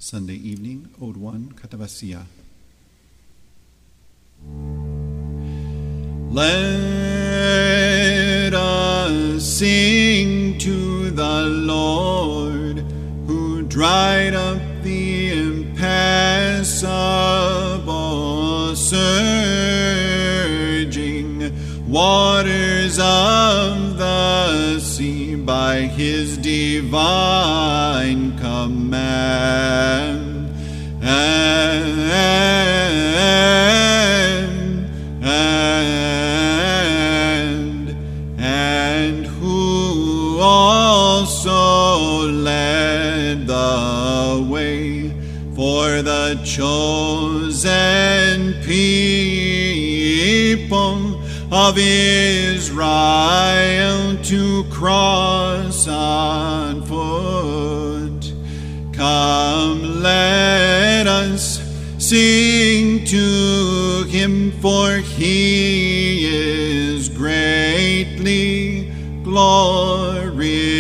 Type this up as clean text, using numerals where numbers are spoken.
Sunday evening, Ode 1, Katavasia. Let us sing to the Lord, who dried up the impassable, surging waters of the sea by his divine command. And who also led the way for the chosen people of Israel to cross on foot. Come, let us sing to him, for he is greatly glorious.